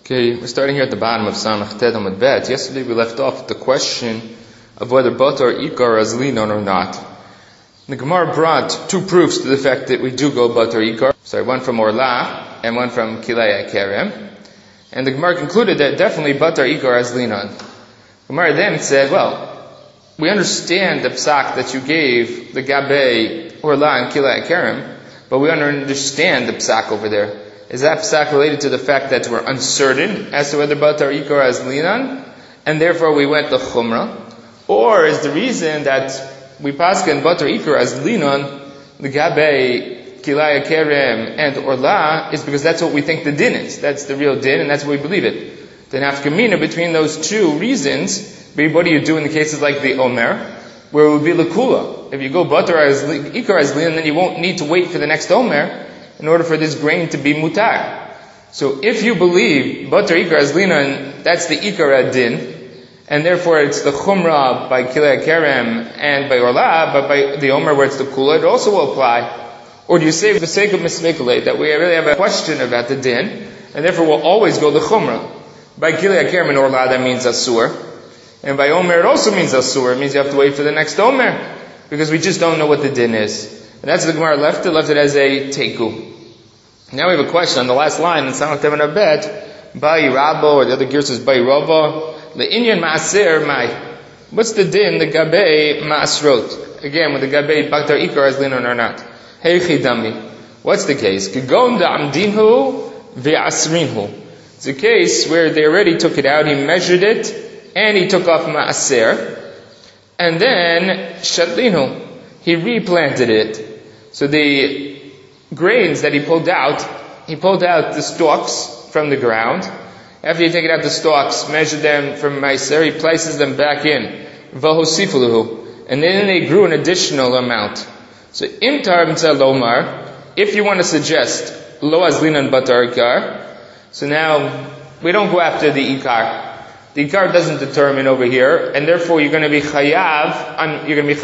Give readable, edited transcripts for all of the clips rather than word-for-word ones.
Okay, we're starting here at the bottom of Samach Ted Amud Bet. Yesterday we left off with the question of whether Batar Ikar as Linon or not. The Gemara brought two proofs to the fact that we do go Batar Ikar. One from Orla and one from Kilei Kerem. And the Gemara concluded that definitely Batar Ikar as Linon. Gemara then said, well, we understand the psak that you gave the Gabe Orla and Kilei Kerem, but we don't understand the psak over there. Is that psak related to the fact that we're uncertain as to whether Batar Ikar as Linan, and therefore we went to Chumrah? Or is the reason that we paskin Batar Ikar as Linan, the Gabe, Kilei Kerem, and Orla, is because that's what we think the din is. That's the real din, and that's what we believe it. The nafkamina between those two reasons, what do you do in the cases like the Omer, where it would be Lakula? If you go Batar Ikar as Linan, then you won't need to wait for the next Omer in order for this grain to be mutar. So if you believe Batar Ikar as Linan, that's the Ikar ad-din, and therefore it's the Chumrah by Kilei Kerem and by Orla, but by the Omer where it's the Kula, it also will apply. Or do you say for the sake of mismekulate that we really have a question about the din, and therefore we'll always go the Chumrah? By Kilei Kerem and Orla that means Asur, and by Omer it also means Asur. It means you have to wait for the next Omer, because we just don't know what the din is. And that's what the Gemara left it as a teiku. Now we have a question on the last line in Samach Ted Amud Bet, Bai Rabo, or the other gear says Bai Rava, Le'inyan Ma'aser Mai. What's the din, the Gabe Ma'asrot? Again, with the Gabe Batar Ikar as Linon or not. Heichi Dami. What's the case? Kigon da'amdinhu ve'asrinhu. It's a case where they already took it out, he measured it, and he took off Ma'aser, and then Shadlinhu. He replanted it. So the grains that he pulled out the stalks from the ground. After you take it out the stalks, measure them from Meiser, he places them back in. Vahosifuluhu. And then they grew an additional amount. So imtar lomar, if you want to suggest lo as linan batar ikar, so now we don't go after the ikar. The ikar doesn't determine over here, and therefore you're going to be chayav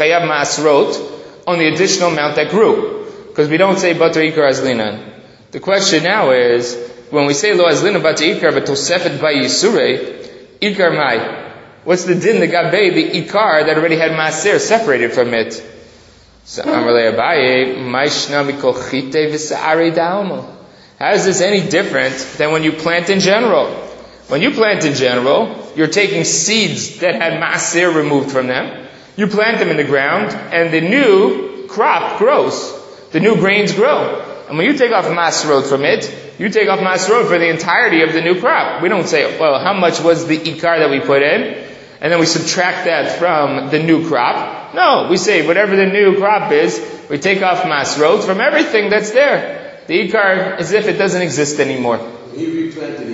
ma'asrot on the additional amount that grew. Because we don't say Batar Ikar as Linan. The question now is, when we say Lo as Linan Batar Ikar, but Tosefet by Yisurei, Ikar Mai. What's the din, the Gabe, the Ikar that already had Maaser separated from it? So Amarle Abaye, Maishna Mikol Chite V'Sa'arei Da'almo. How is this any different than when you plant in general? When you plant in general, you're taking seeds that had Maaser removed from them, you plant them in the ground, and the new crop grows. The new grains grow. And when you take off Masrot from it, you take off Masrot for the entirety of the new crop. We don't say, well, how much was the Ikar that we put in? And then we subtract that from the new crop. No, we say whatever the new crop is, we take off Masrot from everything that's there. The Ikar as if it doesn't exist anymore. He replanted,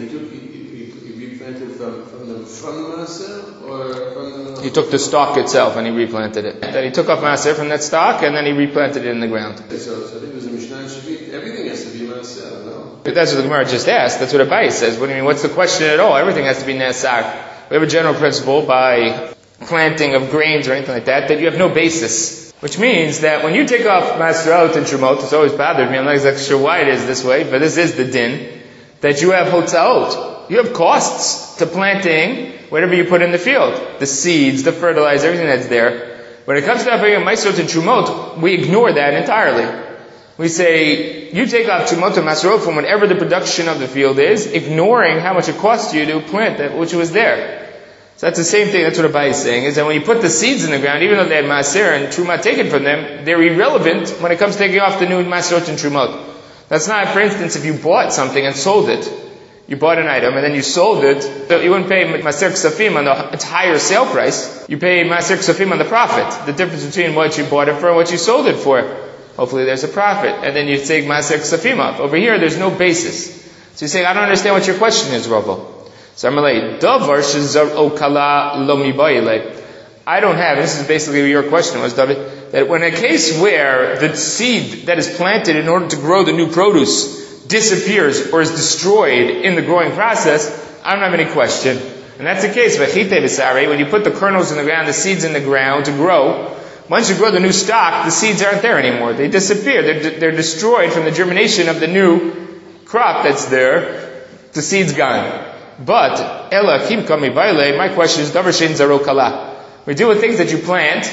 he replanted from the Maser or from the... He took the stalk itself and he replanted it. Then he took off Maser from that stalk and then he replanted it in the ground. So I think it was a Mishnah Shavit. Everything has to be Maser, no? But that's what the Gemara just asked. That's what Abaye says. What do you mean? What's the question at all? Everything has to be Nesar. We have a general principle by planting of grains or anything like that you have no basis. Which means that when you take off Masrot and Trumot, it's always bothered me. I'm not exactly sure why it is this way, but this is the din, that you have Hotzaot. You have costs to planting whatever you put in the field. The seeds, the fertilizer, everything that's there. When it comes to Masrot and Trumot, we ignore that entirely. We say, you take off Trumot and Masrot from whatever the production of the field is, ignoring how much it costs you to plant that which was there. So that's the same thing, that's what Abaye is saying, is that when you put the seeds in the ground, even though they had Maser and Trumot taken from them, they're irrelevant when it comes to taking off the new Masrot and Trumot. That's not, for instance, if you bought something and sold it. You bought an item and then you sold it, so you wouldn't pay Maser Ksafim on the entire sale price. You pay Maser Ksafim on the profit. The difference between what you bought it for and what you sold it for. Hopefully there's a profit. And then you take Maser Ksafim off. Over here, there's no basis. So you say, I don't understand what your question is, Rabbo. So I'm going to Davar shezar okala lo mibayile. I don't have, this is basically your question was, David, that when a case where the seed that is planted in order to grow the new produce disappears or is destroyed in the growing process, I don't have any question. And that's the case, when you put the kernels in the ground, the seeds in the ground to grow, once you grow the new stock, the seeds aren't there anymore. They disappear. They're destroyed from the germination of the new crop that's there. The seed's gone. But, Ela Kim Kami Baile, my question is, Davar Shein Zaro Kala. We deal with things that you plant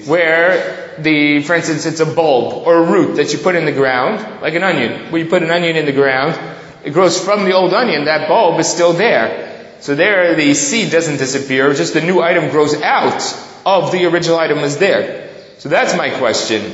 where for instance, it's a bulb or a root that you put in the ground, like an onion. Where you put an onion in the ground, it grows from the old onion, that bulb is still there. So there, the seed doesn't disappear, just the new item grows out of the original item was there. So that's my question.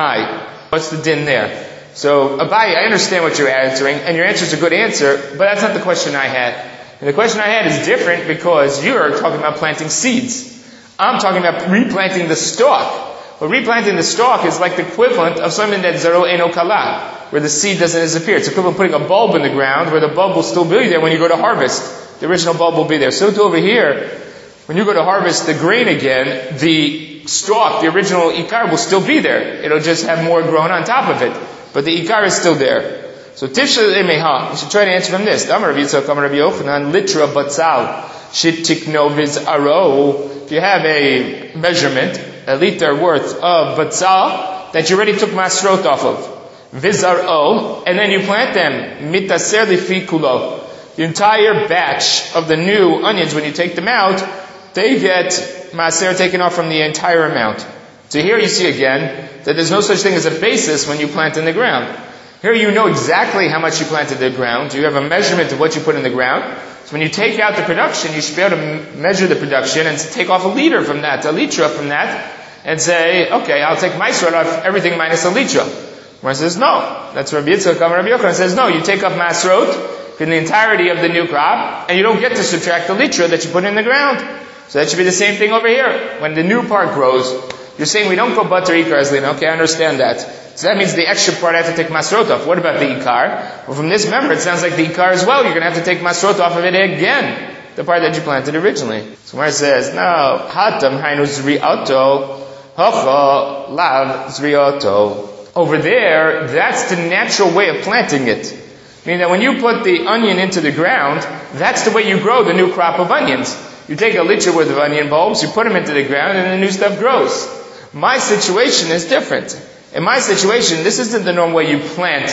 What's the din there? So, Abaye, I understand what you're answering, and your answer is a good answer, but that's not the question I had. And the question I had is different because you're talking about planting seeds. I'm talking about replanting the stalk. But replanting the stalk is like the equivalent of something that zero eno kala, where the seed doesn't disappear. It's equivalent to putting a bulb in the ground, where the bulb will still be there when you go to harvest. The original bulb will be there. So too over here, when you go to harvest the grain again, the stalk, the original ikar, will still be there. It'll just have more grown on top of it. But the ikar is still there. So Tifshel Emeha, you should try to answer from this. Damar Rabbi Yitzchak, Damar Rabbi Yochanan, litra batzal, shitikno viz aro. If you have a measurement, a liter worth of batzal, that you already took masrot off of, viz aro, and then you plant them, mitaser lifi kulo. The entire batch of the new onions, when you take them out, they get maser taken off from the entire amount. So here you see again that there's no such thing as a basis when you plant in the ground. Here you know exactly how much you planted in the ground. You have a measurement of what you put in the ground. So when you take out the production, you should be able to measure the production and take off a liter from that, a litra from that, and say, okay, I'll take masrot off everything minus a litra. Where says no. That's Rabbi Yitzchak, Rabbi Yochanan says no. You take off masrot in the entirety of the new crop, and you don't get to subtract the litra that you put in the ground. So that should be the same thing over here. When the new part grows, you're saying we don't go butter ikar as lina. Okay, I understand that. So that means the extra part I have to take masrot off. What about the ikar? Well, from this member, it sounds like the ikar as well. You're going to have to take masrot off of it again. The part that you planted originally. So where it says, no, hatam hainu zri'ato, hocha lav zri'ato. Over there, that's the natural way of planting it. Meaning that when you put the onion into the ground, that's the way you grow the new crop of onions. You take a liter worth of onion bulbs, you put them into the ground, and the new stuff grows. My situation is different. In my situation, this isn't the normal way you plant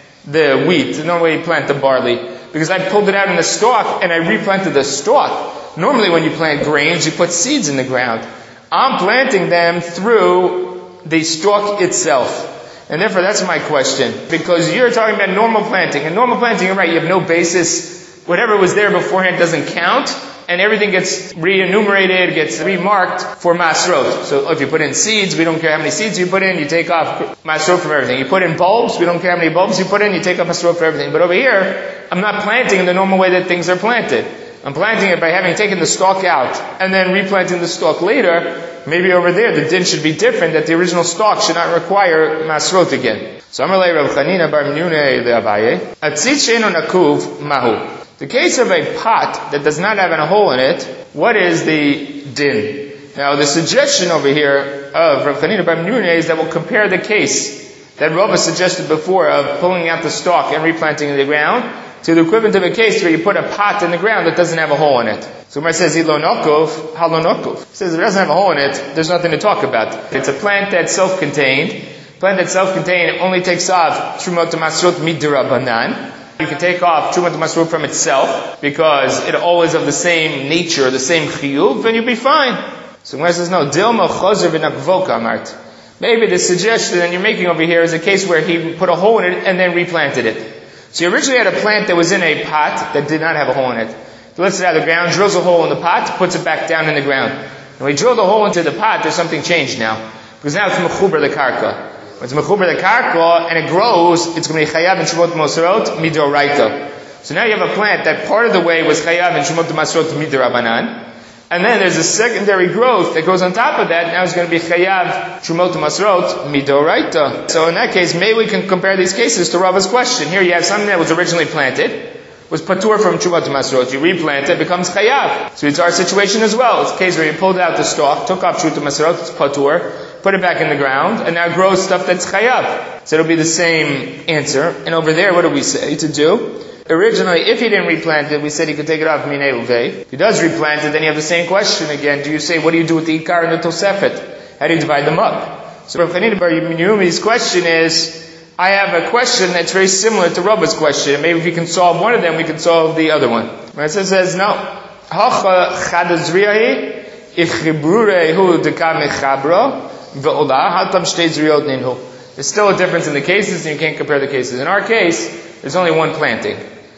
the wheat, the normal way you plant the barley. Because I pulled it out in the stalk, and I replanted the stalk. Normally when you plant grains, you put seeds in the ground. I'm planting them through the stalk itself. And therefore that's my question. Because you're talking about normal planting. And normal planting, you're right, you have no basis. Whatever was there beforehand doesn't count. And everything gets re-enumerated, gets remarked for masrot. So if you put in seeds, we don't care how many seeds you put in, you take off masrot from everything. You put in bulbs, we don't care how many bulbs you put in, you take off masrot for everything. But over here, I'm not planting in the normal way that things are planted. I'm planting it by having taken the stalk out and then replanting the stalk later. Maybe over there the din should be different, that the original stalk should not require masrot again. So Amalei Rav Chanina bar Menunei le'Abaye, Atzit she'eino nakuv mahu. The case of a pot that does not have a hole in it, what is the din? Now the suggestion over here of Rav Chanina bar Menunei is that we'll compare the case that Rava suggested before of pulling out the stalk and replanting in the ground to the equivalent of a case where you put a pot in the ground that doesn't have a hole in it. So when it says ilo nokov, halo nokov. It says if it doesn't have a hole in it, there's nothing to talk about. It's a plant that's self-contained. Plant that's self-contained only takes off trumot masrot midrabanan. You can take off trumot masrot from itself because it always of the same nature, the same chiyuv, and you'll be fine. So when it says no, dilma chozer v'nakvoka amart. Maybe the suggestion that you're making over here is a case where he put a hole in it and then replanted it. So you originally had a plant that was in a pot that did not have a hole in it. He lifts it out of the ground, drills a hole in the pot, puts it back down in the ground. When he drilled the hole into the pot, there's something changed now. Because now it's mechuber the karka. When it's mechuber the karka and it grows, it's going to be chayav and shemot mosrot midoraita. So now you have a plant that part of the way was chayav and shemot mosrot midorabanan. And then there's a secondary growth that goes on top of that. Now it's going to be chayav trumot masrot midoraita. So in that case, maybe we can compare these cases to Rava's question. Here you have something that was originally planted, was patur from trumot masrot. You replant it, becomes chayav. So it's our situation as well. It's a case where you pulled out the stalk, took off trumot masrot, it's patur, put it back in the ground, and now grows stuff that's chayav. So it'll be the same answer. And over there, what do we say to do? Originally, if he didn't replant it, we said he could take it off minei uvei. If he does replant it, then you have the same question again. Do you say, what do you do with the ikar and the tosefet? How do you divide them up? So Rav Chanina bar Menuhi's question is, I have a question that's very similar to Rabba's question. Maybe if we can solve one of them, we can solve the other one. Rashi says, no. Hacha chadazriyahi ichibrurehu dekam ichabra ve'olah hatam shtei zriyot ninhu. There's still a difference in the cases, and you can't compare the cases. In our case, there's only one planting.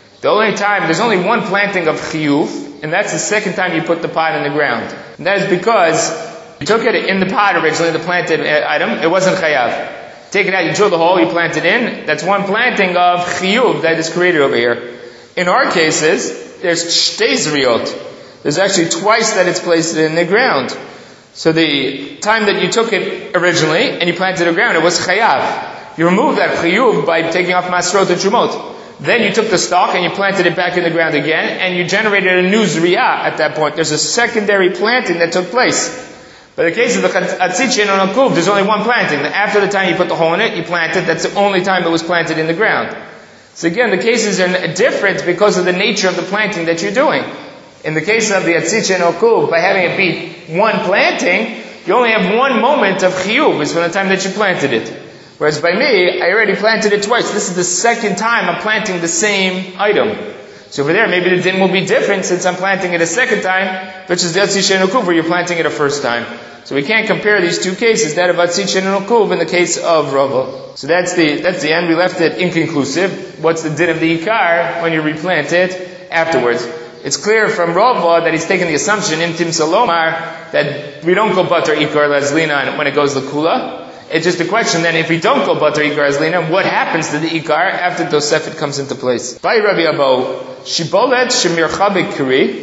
There's only one planting of chiyuv, and that's the second time you put the pot in the ground. And that is because you took it in the pot originally, the planted item, it wasn't chayav. Take it out, you drill the hole, you plant it in. That's one planting of chiyuv that is created over here. In our cases, there's shtei zriyot. There's actually twice that it's placed in the ground. So the time that you took it originally and you planted it in the ground, it was chayav. You removed that chiyuv by taking off masrot and trumot. Then you took the stalk and you planted it back in the ground again, and you generated a new zriyah at that point. There's a secondary planting that took place. But in the case of the Chatzichin on Akuv, there's only one planting. After the time you put the hole in it, you planted, that's the only time it was planted in the ground. So again, the cases are different because of the nature of the planting that you're doing. In the case of the Chatzichin on Akuv, by having it be one planting, you only have one moment of chiyuv, is from the time that you planted it. Whereas by me, I already planted it twice. This is the second time I'm planting the same item. So over there, maybe the din will be different since I'm planting it a second time, which is the Chatzichin Ukuv, where you're planting it a first time. So we can't compare these two cases, that of Chatzichin and Ukuv in the case of Rava. So that's the end. We left it inconclusive. What's the din of the Ikar when you replant it afterwards? It's clear from Rava that he's taken the assumption in Tim Salomar that we don't go butter Ikar Lazlina when it goes Lakula. It's just a question then, if we don't go butter Ikar Azlina, what happens to the Ikar after Tosefet comes into place? By Rabbi Abo, Shibolet Shemircha B'Kri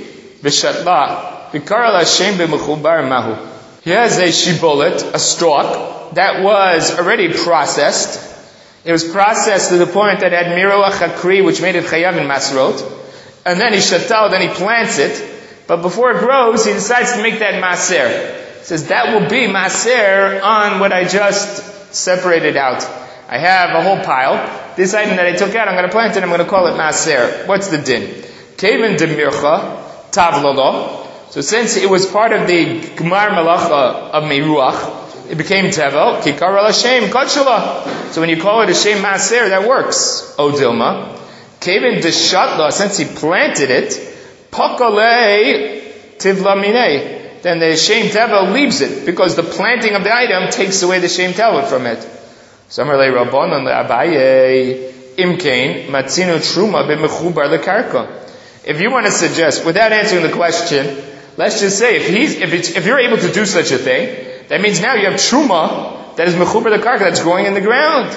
V'Shatla V'Kara L'Hashem B'Mechubar Mahu. He has a Shibolet, a stalk, that was already processed. It was processed to the point that it had Miroach HaKri, which made it Chayav in Masrot. And then he shatal, then he plants it. But before it grows, he decides to make that Maser. Says that will be maser on what I just separated out. I have a whole pile. This item that I took out, I'm going to plant it, I'm going to call it maser. What's the din? Kevin de mircha tavlolo. So since it was part of the Gemar Malacha of Meiruach, it became tevel. Kikar Hashem kadshala. So when you call it a shem maser, that works. O Dilma. Kevin de shatla, since he planted it, pakalei tivla minei. Then the Shem Tevel leaves it, because the planting of the item takes away the Shem Tevel from it. Samarlei Rabbanon le'abaye imkein matzinu truma b'mechubar lekarka. If you want to suggest, without answering the question, let's just say if you're able to do such a thing, that means now you have truma that is mechubar lekarka, that's growing in the ground.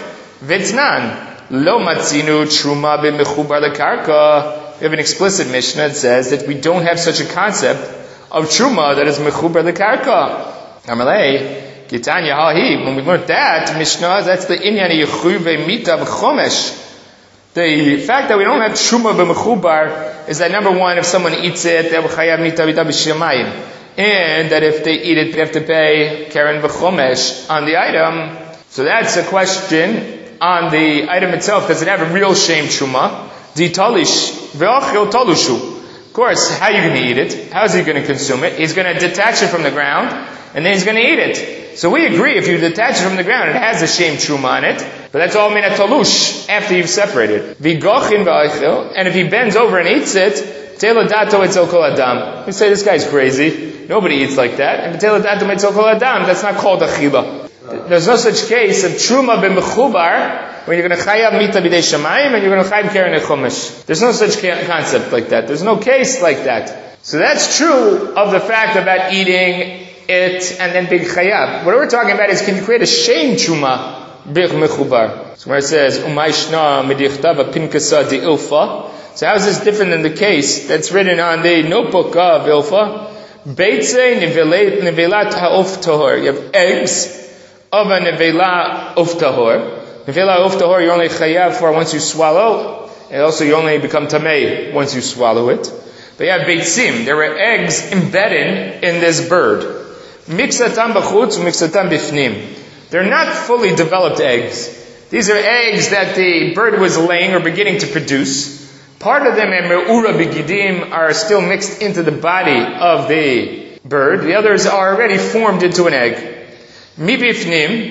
Vitznan lo matzinu truma b'mechubar lekarka. We have an explicit Mishnah that says that we don't have such a concept of truma that is mechubar the karka. Amalei, Gitanya hahi. When we learned that Mishnah, that's the inyan yechuve mita b'chomesh. The fact that we don't have truma b'mechubar is that number one, if someone eats it, they will chayav mita b'shemayim, and that if they eat it, they have to pay keren b'chomesh on the item. So that's a question on the item itself. Does it have a real shame truma? Di talish ve'achil talushu. Of course, how are you going to eat it? How is he going to consume it? He's going to detach it from the ground, and then he's going to eat it. So we agree, if you detach it from the ground, it has a shame truma on it, but that's all min talush after you've separated. V'gochin v'aychil, and if he bends over and eats it, tela dato etzel kol adam. We say this guy's crazy. Nobody eats like that. And tela dato etzel kol adam, that's not called achila. There's no such case of truma b'mechubar, when you're going to chayav mita b'dei shamayim and you're going to chayav keren chumash. There's no such concept like that. There's no case like that. So that's true of the fact about eating it and then being chayav. What we're talking about is, can you create a shame truma b'ich mechubar? So where it says umayshna medichtava pinkasa di ilfa. So how is this different than the case that's written on the notebook of ilfa? Beitze nevelat ha'of tahor. You have eggs of a nevela of tahor. Nevela of tahor you only chayav for once you swallow, and also you only become tamei once you swallow it. But you have beitzim, there were eggs embedded in this bird. Mixatam b'chutz, mixatam b'fnim. They're not fully developed eggs. These are eggs that the bird was laying or beginning to produce. Part of them, me'ura b'gidim, are still mixed into the body of the bird. The others are already formed into an egg. Mi b'fnim,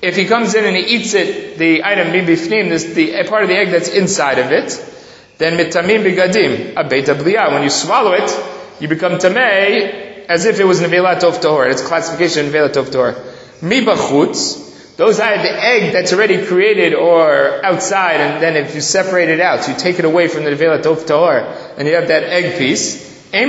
if he comes in and he eats it, the item mibifnim, the part of the egg that's inside of it, then mitamim bigadim, a beta bliya. When you swallow it, you become tamei as if it was nevelat tov tahor. It's classification of nevelat tov tahor. Mibachutz, those are the egg that's already created or outside, and then if you separate it out, so you take it away from the nevelat tov tahor, and you have that egg piece.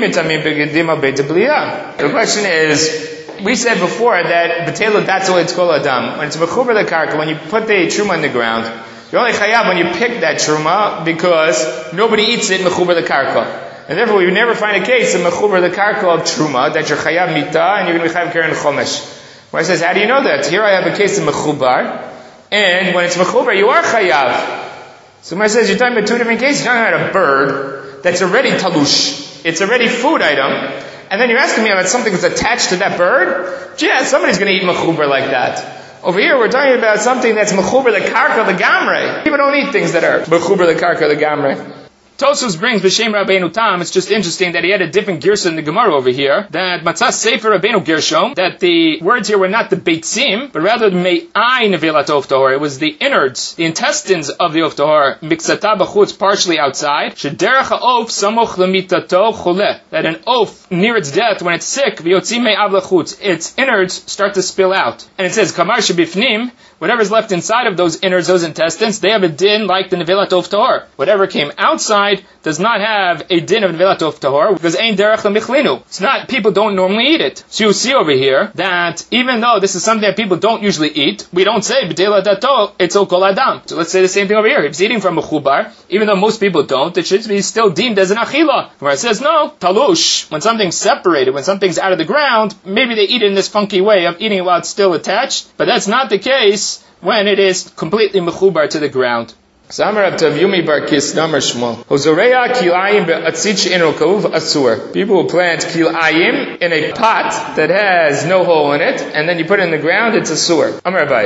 The question is, we said before that b'teilu datzol it's kol adam. When it's mechuber lekarka, when you put the truma in the ground, you're only chayav when you pick that truma because nobody eats it mechuber lekarka. And therefore, we never find a case of mechuber lekarka of truma that you're chayav mita and you're going to be chayav keren chomesh. Where it says, how do you know that? Here I have a case of mechubar, and when it's mechubar, you are chayav. So when it says you're talking about two different cases, you're talking about a bird that's already talush. It's already food item. And then you're asking me about something that's attached to that bird? Yeah, somebody's going to eat mechuber like that. Over here, we're talking about something that's mechuber the karka legamre. People don't eat things that are mechuber the karka legamre. Tosfos brings b'shem Rabbeinu Tam. It's just interesting that he had a different girsa in the Gemara over here. That Matzah Sefer Rabbeinu Gershom. That the words here were not the beitzim, but rather me'ai nevelat of tahor. It was the innards, the intestines of the of tahor. Miksata b'chutz, partially outside. Shederach ha'of samoch lemitato chole. That an oaf near its death, when it's sick, v'yotzim me'av lechutz, its innards start to spill out. And it says kamar shebifnim. Whatever's left inside of those innards, those intestines, they have a din like the nevelat of tahor. Whatever came outside does not have a din of nevelat of tahor because ein derech lemichlinu. It's not, people don't normally eat it. So you see over here that even though this is something that people don't usually eat, we don't say b'teilu dato it's kol adam. So let's say the same thing over here. If it's eating from a chubar, even though most people don't, it should be still deemed as an achila. Where it says no, talush. When something's separated, when something's out of the ground, maybe they eat it in this funky way of eating it while it's still attached, but that's not the case when it is completely mechubar to the ground. People who plant kilayim in a pot that has no hole in it, and then you put it in the ground, it's a sewer.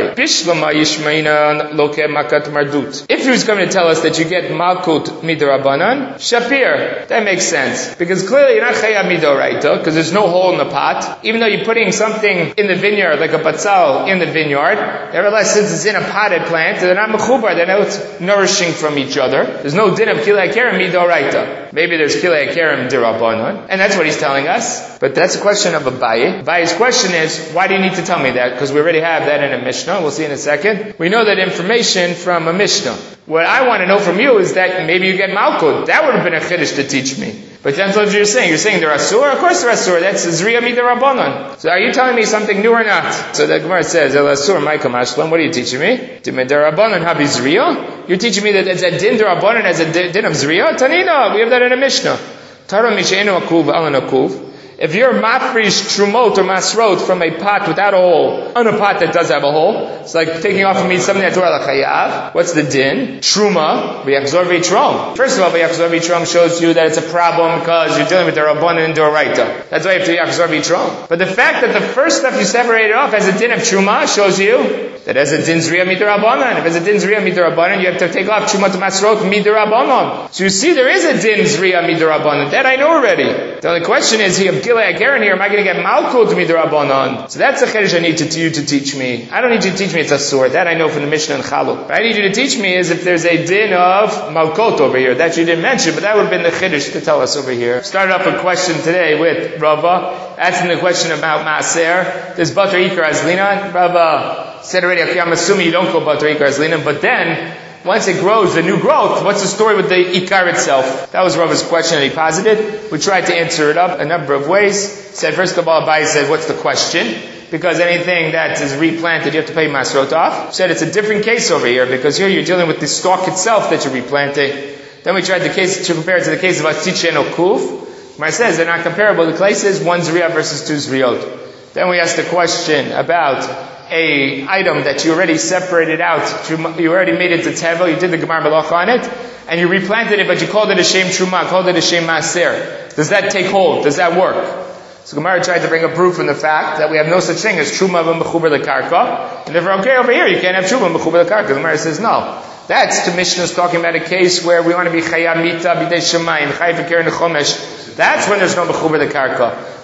If he was going to tell us that you get malkut midrabanan, shapir, that makes sense. Because clearly you're not chayav midoraita, because there's no hole in the pot. Even though you're putting something in the vineyard, like a batzal in the vineyard, nevertheless, since it's in a potted plant, they're not mechubar, they're not nourishing from each other. There's no din of kilei kerem midoraita. Maybe there's kilei kerem dirabanan, and that's what he's telling us. But that's a question of Abaye. Abaye's question is, why do you need to tell me that? Because we already have that in a Mishnah. We'll see in a second. We know that information from a Mishnah. What I want to know from you is that maybe you get malkut. That would have been a chiddush to teach me. But that's what you're saying. You're saying they're asur? Of course they're asur. That's zriya midarabanan. So are you telling me something new or not? So the Gemara says, El asur maikam ashlam. What are you teaching me? Midarabanan habi zriya? You're teaching me that it's a din darabanan as a din of zriya? Tanina, we have that in a Mishnah. Tara misheinu akuv alan akuv. If you're mafrish trumot or masrot from a pot without a hole, on a pot that does have a hole, it's like taking off from me something that's Torah chayav. What's the din? Truma, v'yachzor v'yitrom. First of all, v'yachzor v'yitrom shows you that it's a problem because you're dealing with the rabbanan and doraita. That's why you have to yachzor v'yitrom. But the fact that the first stuff you separated off as a din of truma shows you that as a din zriya midarabanan. If as a din zriya midarabanan, you have to take off truma to masrot midarabanan. So you see, there is a din zriya midarabanan. That I know already. The only question is, here am I going to get malkut midrabanan? So that's a chiddush I need you to teach me. I don't need you to teach me it's a sword. That I know from the Mishnah and Chaluk. What I need you to teach me is if there's a din of malkut over here. That you didn't mention, but that would have been the chiddush to tell us over here. Started off a question today with Rava, asking the question about maaser. Does butter ikar azlina? Rava said already, okay, I'm assuming you don't go butter ikar azlina, but then once it grows, the new growth, what's the story with the ikar itself? That was Rava's question that he posited. We tried to answer it up a number of ways. Said, first of all, Abaye said, what's the question? Because anything that is replanted, you have to pay masrot off. Said it's a different case over here, because here you're dealing with the stalk itself that you're replanting. Then we tried to compare it to the case of Atzitche and Okuv. Where it says they're not comparable. The cases, one zriyah versus two zriyot. Then we asked the question about a item that you already separated out, you already made it to tevel, you did the gemar malach on it, and you replanted it, but you called it a shem truma, called it a shem maser. Does that take hold? Does that work? So Gemara tried to bring a proof from the fact that we have no such thing as truma b'mechuber lekarka, and therefore, okay, over here you can't have truma b'mechuber lekarka. The Gemara says no. That's the Mishnah's talking about a case where we want to be chayav mita b'dei shemayim, chayav v'keren chomesh. That's when there's no mechuber lekarka.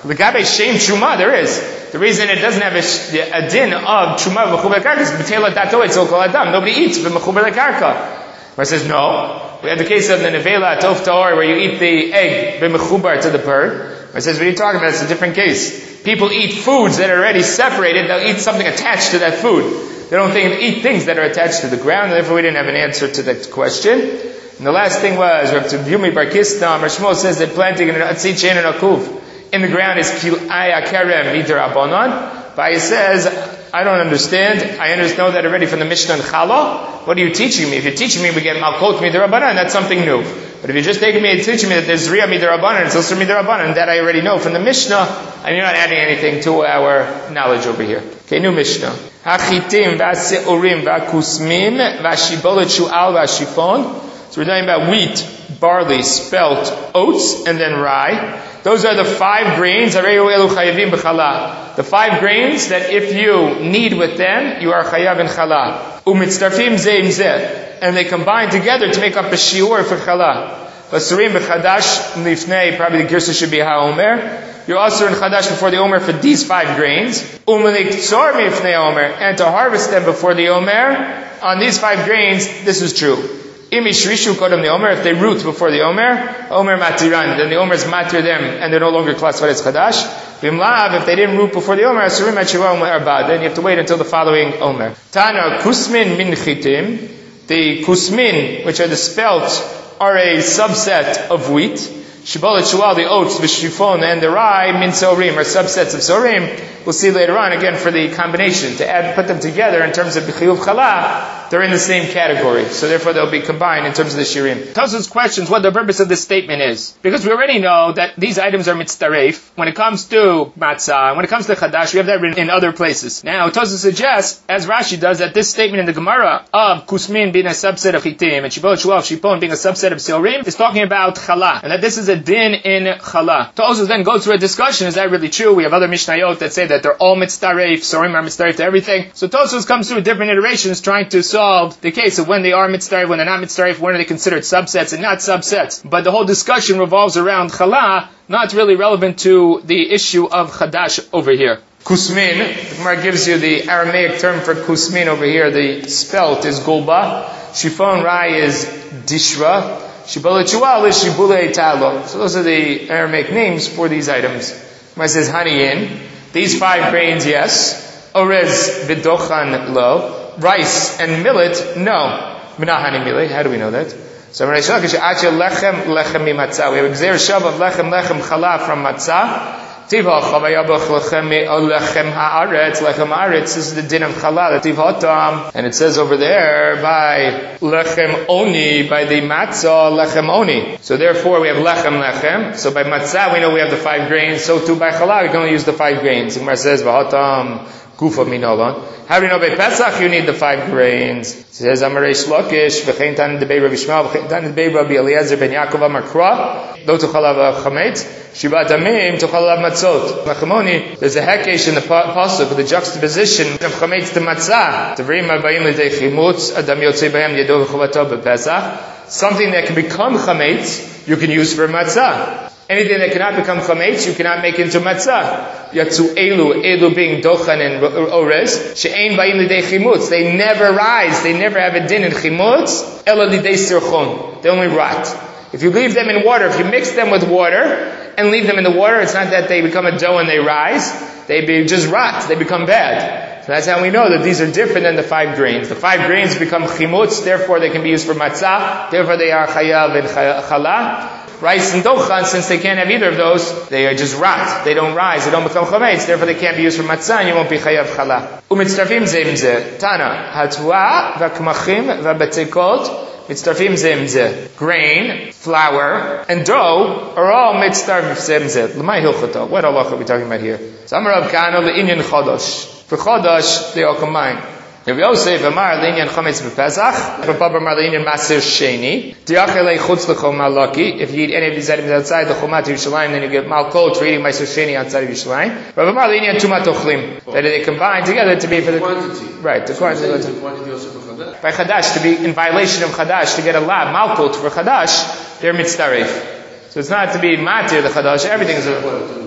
L'gabe shem truma, there is. The reason it doesn't have a din of truma v'mechuber lekarka is b'tela dato etzol kol adam. Nobody eats v'mechuber lekarka. Where it says no. We have the case of the nevela tof ta'or where you eat the egg v'mechubar to the bird. Where it says, what are you talking about? It's a different case. People eat foods that are already separated. They'll eat something attached to that food. They don't eat things that are attached to the ground. And therefore, we didn't have an answer to that question. And the last thing was, Rav Yumi Bar Kistam, Rav Shmuel says that planting an atzit she'ein akuv in the ground is kil'aya kerem mid'Rabbanan. But he says, I don't understand. I know that already from the Mishnah and Chala. What are you teaching me? If you're teaching me we get malkot mid'Rabbanan, that's something new. But if you're just taking me and teaching me that there's Zriya mid'Rabbanan, it's also mid'Rabbanan, that I already know from the Mishnah, and you're not adding anything to our knowledge over here. Okay, new Mishnah. Hachitim v'aseurim v'akusmim v'ashibolet shu'al v'ashifon. So we're talking about wheat, barley, spelt, oats, and then rye. Those are the 5 grains. The 5 grains that if you knead with them, you are chayav in chala. Umitztarfim zeim zeh. And they combine together to make up a shiur for chala. Vasurim b'chadash lifnei, probably the girsa should be ha'omer. You're also in chadash before the omer for these 5 grains. Umeliktzor mifnei omer. And to harvest them before the omer. On these 5 grains, this is true. If they root before the Omer matiran, then the Omer is matir them, and they're no longer classified as chadash. If they didn't root before the Omer, then you have to wait until the following Omer. Tana kusmin min chitim. The kusmin, which are the spelt, are a subset of wheat. Shibolet shual, the oats, the shifon, and the rye, min sorim, are subsets of sorim. We'll see later on, again, for the combination, to put them together in terms of b'chiyuv chala, they're in the same category. So therefore they'll be combined in terms of the shirim. Tosfos questions what the purpose of this statement is. Because we already know that these items are mitztaref. When it comes to matzah, when it comes to chadash, we have that written in other places. Now, Tosfos suggests, as Rashi does, that this statement in the Gemara of kusmin being a subset of chitim, and shibot shual shipon being a subset of sorim, is talking about chala. And that this is a din in chala. Tosfos then goes through a discussion, is that really true? We have other mishnayot that say that they're all mitztaref, sorim are mitztaref to everything. So Tosfos comes through different iterations trying to solve the case of when they are mitztaref, when they're not mitztaref, when are they considered subsets and not subsets. But the whole discussion revolves around chala, not really relevant to the issue of chadash over here. Kusmin, the Gemara gives you the Aramaic term for kusmin over here. The spelt is gulba, shifon rye is dishra, shibolet shual is shibule talo. So those are the Aramaic names for these items. Gemara says haniyin. These 5 grains, yes. Orez vidochan lo. Rice and millet, no. Minahani millet, how do we know that? So we have a gzeir shav of lechem chala from matzah. This is the din of chala, and it says over there by lechem oni, by the matzah lechem oni. So therefore we have lechem. So by matzah we know we have the 5 grains. So too by chala we can only use the 5 grains. The Gemara says v'hatam gufa minolon. How do you know by Pesach you need the 5 grains? It says Amarei Shlokish v'chein tan debei Rabbi Shmuel v'chein tan debei Rabbi Eliezer ben Yaakov Amar Kra lo tuchalav chametz shivat amim tuchalav matzot. Machemoni, there's a hekesh in the pasuk with the juxtaposition of chametz to matzah. Tavrim abayim l'dei chimutz adam yotzei b'hem yedo v'chovato b'Pesach. Something that can become chametz you can use for matzah. Anything that cannot become chametz, you cannot make into matzah. Yatsu elu being dochan and orez, she'ein ba'im l'dei chimutz. They never rise, they never have a din in chimutz, ela l'dei sirchon. They only rot. If you leave them in water, if you mix them with water, and leave them in the water, it's not that they become a dough and they rise, they just rot, they become bad. So that's how we know that these are different than the 5 grains. The 5 grains become chimutz, therefore they can be used for matzah, therefore they are chayav and chala. Rice and dochan, since they can't have either of those, they are just rot. They don't rise, they don't become chametz, therefore they can't be used for matzah, and you won't be chayav chala. Umitztarfim zeim zeh. Tana, hatua, v'kmachim, v'batekot, mitztarfim zeim zeh. Grain, flour, and dough are all mitztarfim zeim zeh. L'may hilchata. What halacha are we talking about here? Samarav kana le'inyan chodosh. For chodosh, they all combine. If Yosef Amar Linyan Chametz b'Pesach, if Papa Amar Linyan Maser Sheni, Diachelei Chutz L'chom Malaki. If you eat any of these items outside the Chomat Yerushalayim, then you get Malkot for eating Maser Sheni outside of Yerushalayim. Rav Amar Linyan Tumat Ochlim. That they combine together to be for the quantity. Right, the quantity. The quantity also for Chadash. By Chadash, to be in violation of Chadash, to get a lab Malkot for Chadash, they're mitztaref. So it's not to be matir the chadash. Everything is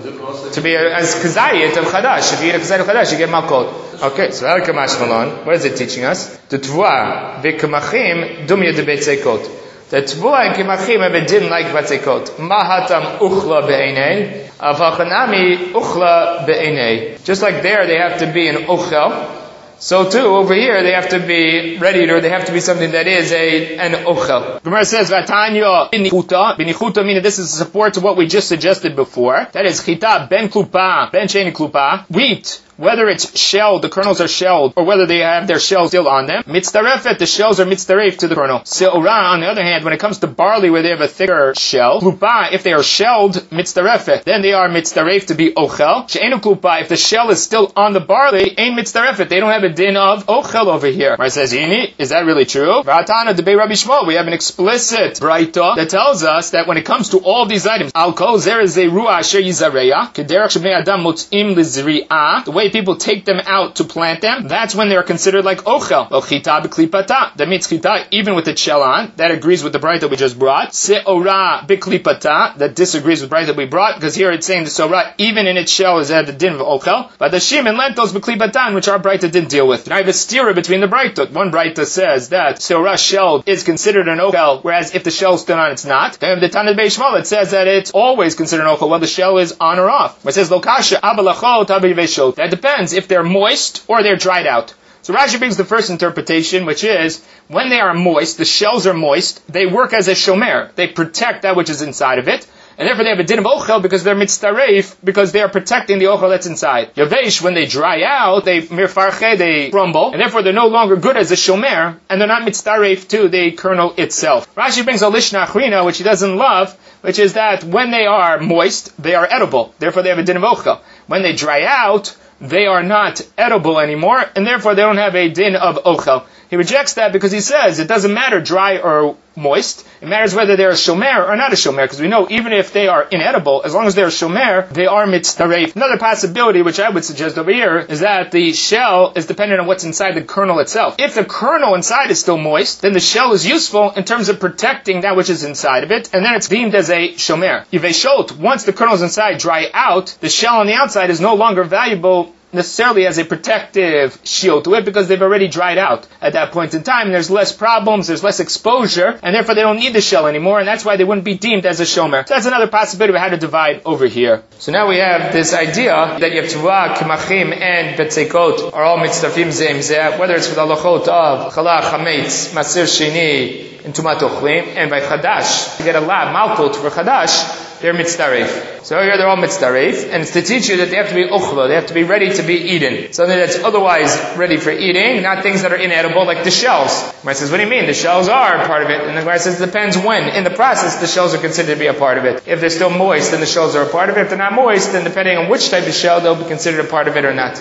to be as kazayit of chadash. If you eat a kazayit of chadash, you get malkot. Okay, so that kamash malon. What is it teaching us? The tvua v'kamachim dumya de betzekot. The tvua and kamachim have a din like betzekot. Mahatam uchla be'enei. Avachanami uchla be'enei. Just like there, they have to be an ochel. So too, over here, they have to be ready, or they have to be something that is an ochel. Gemara says, Vatanya binichuta. Binichuta meaning this is support to what we just suggested before. That is chita ben klupa, ben sheni klupa. Wheat, whether it's shelled, the kernels are shelled, or whether they have their shells still on them. Mitzdarefet, the shells are mitzdaref to the kernel. Se'ora, on the other hand, when it comes to barley where they have a thicker shell, klupa, if they are shelled, mitzdarefet, then they are mitzdaref to be ochel. She'enu klupa, if the shell is still on the barley, ain't mitzdarefet, they don't have a din of ochel over here. Where it says, Yini, is that really true? V'atana debei Rabbi Shmuel, we have an explicit braita that tells us that when it comes to all these items, al kol zer zeruah asher yizareya, kederach shebnei adam motzim lizri'ah, the way people take them out to plant them, that's when they're considered like ochel. Chita b'klipata. That means chita even with the shell on. That agrees with the bright that we just brought. Se'ora b'klipata. That disagrees with the bright that we brought, because here it's saying the se'ora even in its shell is at the din of ochel. But the shim and lentils b'klipatan, which our bright didn't deal with. Now I have a stira between the brightot. One brighta says that se'ora shelled is considered an ochel, whereas if the shell's still on, it's not. Then the Tanit Beis Shmuel, it says that it's always considered an ochel while the shell is on or off. It says lokasha abalachot abiveshot. That depends if they're moist or they're dried out. So Rashi brings the first interpretation, which is when they are moist, the shells are moist, they work as a shomer. They protect that which is inside of it. And therefore they have a din of ochel because they're mitzdaref, because they are protecting the ochel that's inside. Yavesh, when they dry out, they mirfarche, they crumble, and therefore they're no longer good as a shomer, and they're not mitzdaref to the kernel itself. Rashi brings a lishna achrina, which he doesn't love, which is that when they are moist, they are edible. Therefore they have a din of ochel. When they dry out, they are not edible anymore, and therefore they don't have a din of ochel. He rejects that because he says it doesn't matter dry or moist. It matters whether they're a shomer or not a shomer, because we know even if they are inedible, as long as they're a shomer, they are mitzdaref. Another possibility, which I would suggest over here, is that the shell is dependent on what's inside the kernel itself. If the kernel inside is still moist, then the shell is useful in terms of protecting that which is inside of it, and then it's deemed as a shomer. Yiveshot, once the kernels inside dry out, the shell on the outside is no longer valuable necessarily as a protective shield to it, because they've already dried out at that point in time. There's less problems, there's less exposure, and therefore they don't need the shell anymore, and that's why they wouldn't be deemed as a shomer. So that's another possibility of how to divide over here. So now we have this idea that you have tuvah, kimachim, and betzekot are all mitzdarfim zeim zeh, whether it's with halachot of chala, chametz, masir sheni, and tumat ochlim, and by chadash, you get a lot, malkot for chadash, they're mitzdaref. So here they're all mitzdaref, and it's to teach you that they have to be uchla, they have to be ready to be eaten. Something that's otherwise ready for eating, not things that are inedible like the shells. The Gemara says, what do you mean? The shells are part of it. And the Gemara says, it depends when. In the process, the shells are considered to be a part of it. If they're still moist, then the shells are a part of it. If they're not moist, then depending on which type of shell, they'll be considered a part of it or not.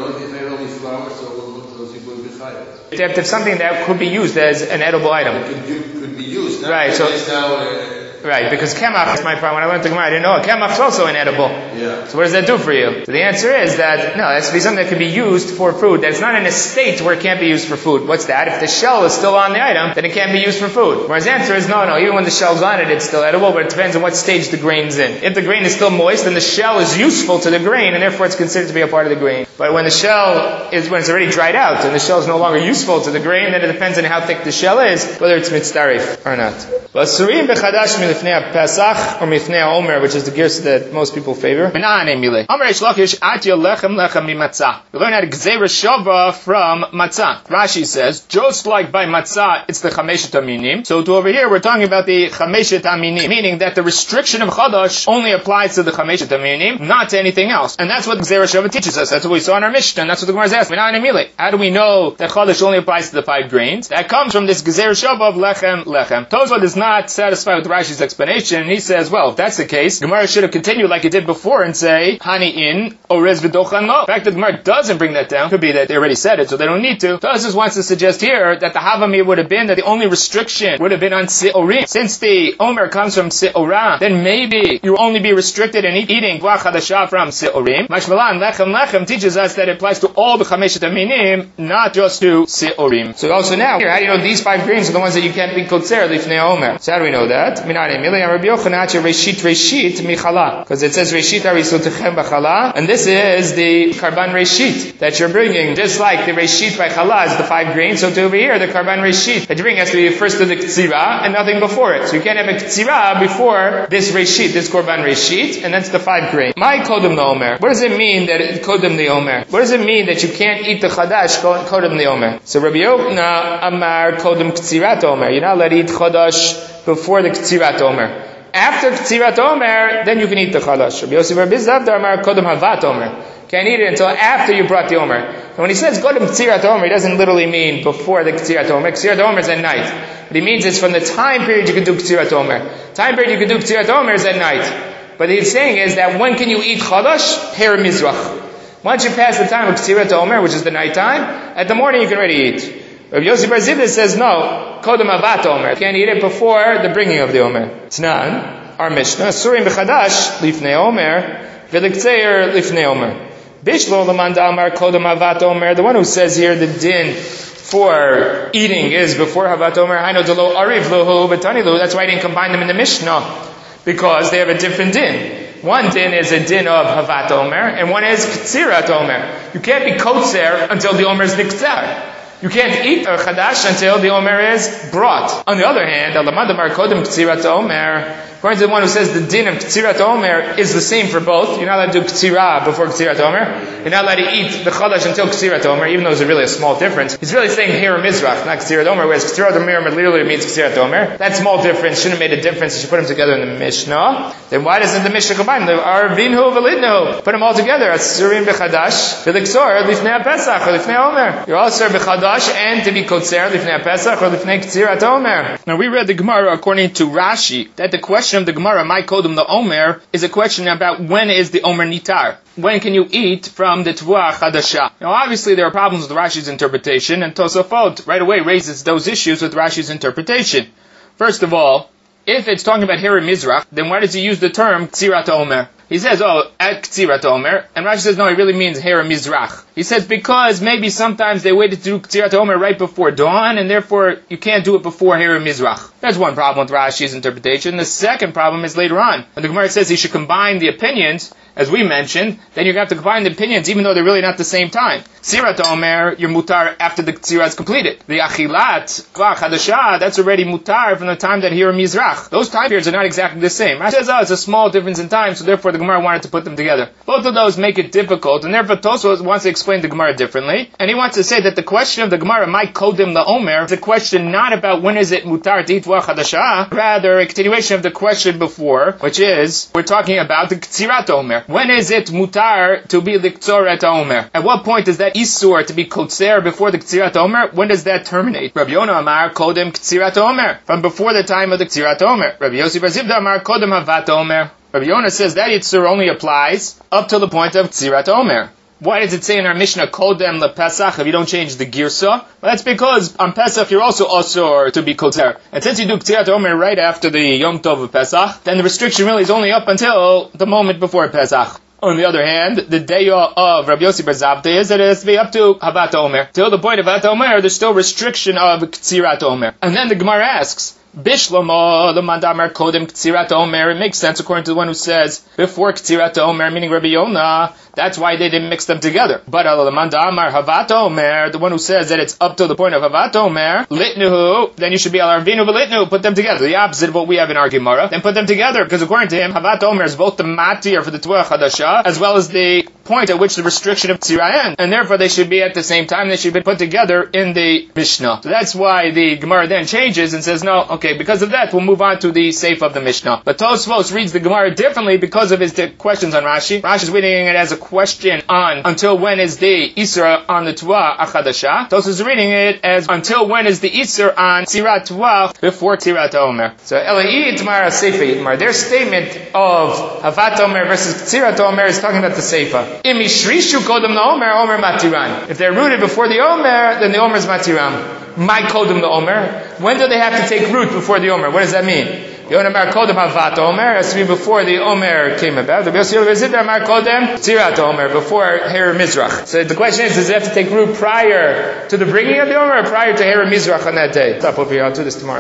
They have to have something that could be used as an edible item. Could be used. Right, so... Right, because kemach, that's my problem. When I learned the Gemara, I didn't know kemach is also inedible. Yeah. So what does that do for you? So the answer is that, no, it has to be something that can be used for food. That's not in a state where it can't be used for food. What's that? If the shell is still on the item, then it can't be used for food. Whereas the answer is, no, even when the shell's on it, it's still edible, but it depends on what stage the grain's in. If the grain is still moist, then the shell is useful to the grain, and therefore it's considered to be a part of the grain. But when the shell is, when it's already dried out, and the shell is no longer useful to the grain, then it depends on how thick the shell is, whether it's mitzdarif or not. Basurim bechadash milifnei Pesach or mifnei Omer, which is the gears that most people favor. We learn how to gzeira shava from matzah. Rashi says, just like by matzah, it's the chameshet aminim. So to over here, we're talking about the chameshet aminim, meaning that the restriction of chadash only applies to the chameshet aminim, not to anything else. And that's what gzeira shava teaches us. That's what we saw in our Mishnah, and that's what the Gemara is asking. How do we know that chadash only applies to the 5 grains? That comes from this gzeira shava of lechem. Tosfot is not satisfied with Rashi's explanation, and he says, well, if that's the case, Gemara should have continued like it did before and say, Hani in, orez v'dochan lo. The fact that the Gemara doesn't bring that down, could be that they already said it, so they don't need to. Tosfos wants to suggest here that the Havamir would have been that the only restriction would have been on Se'orim. Since the Omer comes from Se'orah, then maybe you will only be restricted in eating Gvah Chadashah from Se'orim. Mashmalan, Lechem teaches us that it applies to all the Chameshet Aminim, not just to Se'orim. So also now, here, how do you know these 5 grains are the ones that you can't be Kotzer Lifnei Omer? Omer. So how do we know that? Because it says Reshit Arisutechem B'Chala, and this is the Karban Reshit that you're bringing. Just like the Reshit by Chala is the 5 grains, so to over here, the Karban Reshit that you bring has to be first to the Ktsira and nothing before it. So you can't have a Ktsira before this Reshit, this Karban Reshit, and that's the 5 grains. My Kodem the Omer. What does it mean that it Kodem the Omer? What does it mean that you can't eat the Chadash Kodem the Omer? So Rabbi Yochanan Amar Kodem Ktsirat Omer. You're not allowed to eat Chadash before the Ktsirat Omer. After Ktsirat Omer, then you can eat the Chadash. Rabbi Yossi Bar Bizdavdar Amar Kodem Havat Omer. Can't eat it until after you brought the Omer. And when he says Kodem Ktsirat Omer, he doesn't literally mean before the Ktsirat Omer. Ktsirat Omer is at night. What he means is from the time period you can do Ktsirat Omer. Time period you can do Ktsirat Omer is at night. But he's saying is that when can you eat Chadash? Her Mizrach. Once you pass the time of Ktsirat Omer, which is the night time, at the morning you can already eat. Rabbi Yossi Bar Zivda says no, Kodem Avat Omer. You can't eat it before the bringing of the Omer. Tnan, our Mishnah, Surim B'Chadash, Lifnei Omer, V'Liktzeir Lifnei Omer. Bishlo L'man Da'amar Kodem Avat Omer, the one who says here the din for eating is before Havat Omer, Haino Delo Ariv Lohu B'Tanilu, that's why I didn't combine them in the Mishnah, because they have a different din. One din is a din of Havat Omer, and one is Ktsirat Omer. You can't be Kotzer until the Omer is Niktzar. You can't eat a Chadash until the Omer is brought. On the other hand, Alamandamar Kodem Ktsirat Omer, according to the one who says the din of Ktsirat Omer is the same for both. You're not allowed to do Ktsira before Ktsirat Omer. You're not allowed to eat the Chadash until Ktsirat Omer, even though there's really a small difference. He's really saying here Mizrach, not Ktsirat Omer, whereas Ktsirat Omer literally means Ktsirat Omer. That small difference shouldn't have made a difference. You should put them together in the Mishnah. Then why doesn't the Mishnah combine them? Arvinhu v'lidnu. Put them all together. Asurim b'chadash, v'liksor, lifnei Pesach, or lifnei Omer. You're also b'chadash and to be kotzer, lifnei Pesach, or lifnei Ktsirat Omer. Now we read the Gemara according to Rashi, that the question of the Gemara, my Kodem the Omer, is a question about when is the Omer Nitar? When can you eat from the Tvua Chadasha? Now obviously there are problems with Rashi's interpretation, and Tosafot right away raises those issues with Rashi's interpretation. First of all, if it's talking about Hera Mizrach, then why does he use the term Ktsirat Omer? He says, at Ktsirat Omer, and Rashi says, no, he really means Hera Mizrach. He says, because maybe sometimes they waited to do Ktsirat Omer right before dawn, and therefore you can't do it before Hera Mizrach. That's one problem with Rashi's interpretation. The second problem is later on. When the Gemara says he should combine the opinions, as we mentioned, then you're going to have to combine the opinions even though they're really not the same time. Ktsirat Omer, you're mutar after the Ktsira is completed. The Achilat, Tvua Chadasha, that's already mutar from the time that Hera Mizrach. Those time periods are not exactly the same. Rashi says, it's a small difference in time, so therefore the Gemara wanted to put them together. Both of those make it difficult, and therefore Tosfos wants to explain the Gemara differently, and he wants to say that the question of the Gemara, my Kodem the Omer, is a question not about when is it mutar to eat Tvua Chadasha, rather a continuation of the question before, which is, we're talking about the Ktsirat Omer. When is it mutar to be Liktzoret Omer? At what point is that Isur to be Kotzer before the Ktsirat Omer? When does that terminate? Rabbi Yonah Amar Kodem Ktsirat Omer, from before the time of the Ktsirat Omer. Rabbi Yossi Bar Zivda Amar Kodem Havat Omer. Rabbi Yonah says that Isur only applies up till the point of Ktsirat Omer. Why does it say in our Mishnah, Kodem LePesach, if you don't change the Girsa? Well, that's because on Pesach you're also Osur to be Kotzer. And since you do Ktsirat Omer right after the Yom Tov of Pesach, then the restriction really is only up until the moment before Pesach. On the other hand, the day of Rabbi Yossi Bar Zavta is that it has to be up to Havat Omer. Till the point of Havat Omer, there's still restriction of Ktsirat Omer. And then the Gemara asks, Bishlomo, the Mandamar Kodem Ktsirat Omer. It makes sense according to the one who says before Ktsirat Omer, meaning Rabbi Yonah. That's why they didn't mix them together. But the Mandamar Havat Omer, the one who says that it's up to the point of Havat Omer, Litnuhu, then you should be Al Arvinu V'Litnu, put them together. The opposite of what we have in our Gemara. Then put them together, because according to him, Havat Omer is both the matir for the Tvua Chadasha, as well as the point at which the restriction of Tzira ends. And therefore they should be at the same time, they should be put together in the Mishnah. So that's why the Gemara then changes and says, no, okay, because of that, we'll move on to the Seif of the Mishnah. But Tosfos reads the Gemara differently because of his questions on Rashi. Rashi's reading it as a question on until when is the Isra on the Tvua Achadasha. Tosfos is reading it as until when is the Isra on Tzirat Tvua before Tzirat Omer. So Elai Itmar Seifa Itmar. Their statement of Havat Omer versus Tzirat Omer is talking about the Seifa. If they're rooted before the Omer, then the Omer is Matiram. My Kodem the Omer. When do they have to take root before the Omer? What does that mean? Yonamar Kodem Havat Omer has to be before the Omer came about. Kodem Tzirat Omer, before Hera Mizrach. So the question is, does it have to take root prior to the bringing of the Omer or prior to Hera Mizrach on that day? Stop over here, I'll do this tomorrow.